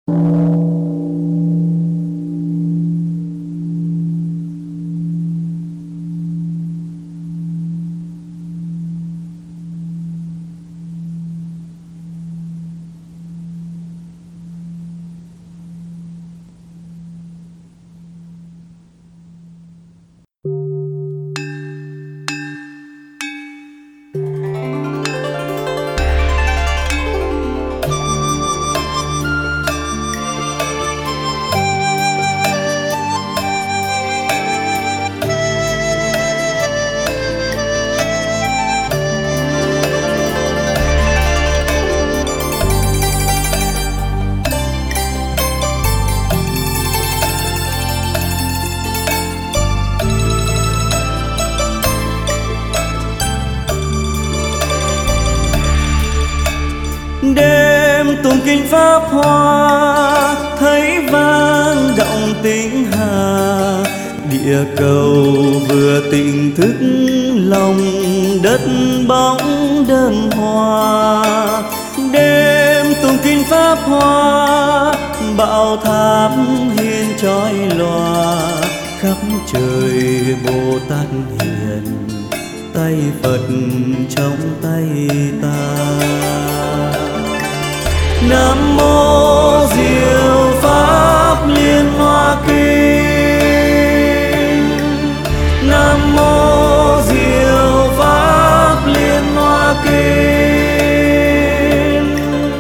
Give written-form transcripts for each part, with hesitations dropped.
Đêm tụng kinh pháp hoa, thấy vang động tiếng Hà. Địa cầu vừa tỉnh thức, lòng đất bóng đơm hoa. Đêm tụng kinh pháp hoa, bão tháp hiên chói lòa. Khắp trời Bồ Tát hiền, tay Phật trong tay ta. Nam mô Diệu Pháp Liên Hoa Kinh. Nam mô Diệu Pháp Liên Hoa Kinh.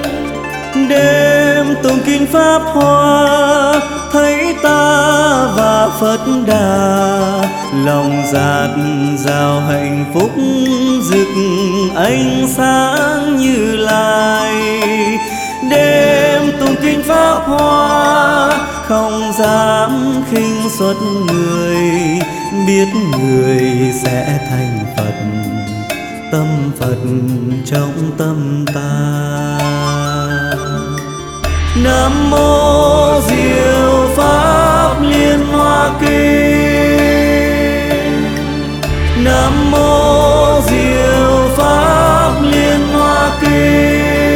Đêm tụng kinh pháp hoa, thấy ta và Phật Đà. Lòng dạt dào hạnh phúc, rực ánh sáng Như Lai. Đêm tụng kinh pháp hoa, không dám khinh suất người. Biết người sẽ thành Phật, tâm Phật trong tâm ta. Nam mô Diệu Pháp Liên Hoa Kinh. Nam mô Diệu Pháp Liên Hoa Kinh.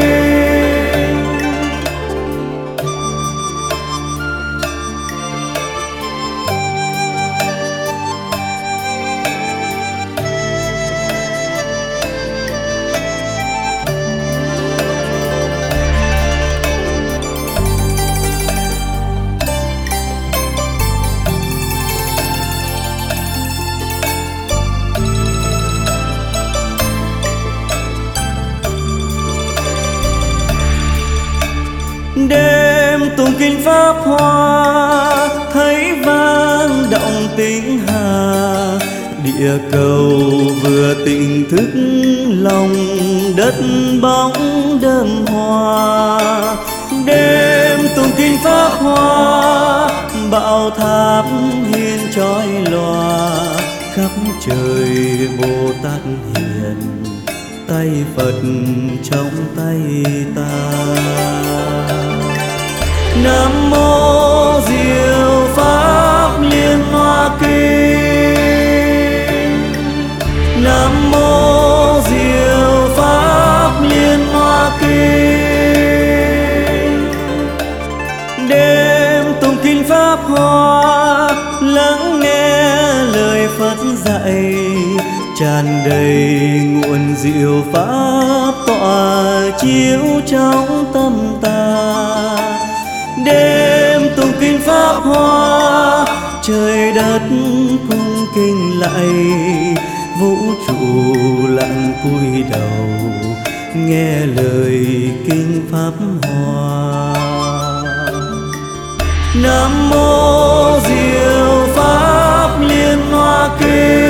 Đêm tụng kinh pháp hoa, thấy vang động tiếng Hà. Địa cầu vừa tỉnh thức, lòng đất bóng đơm hoa. Đêm tụng kinh pháp hoa, bão tháp hiên chói lòa. Khắp trời Bồ Tát hiền, tay Phật trong tay ta. Nam mô Diệu Pháp Liên Hoa Kinh. Nam mô Diệu Pháp Liên Hoa Kinh. Đêm tụng kinh pháp hoa, lắng nghe lời Phật dạy. Tràn đầy nguồn diệu pháp, tỏa chiếu trong tâm ta. Đêm tụng kinh pháp hoa, trời đất cung kính lạy. Vũ trụ lặng cúi đầu, nghe lời kinh pháp hoa. Nam mô Diệu Pháp Liên Hoa Kinh.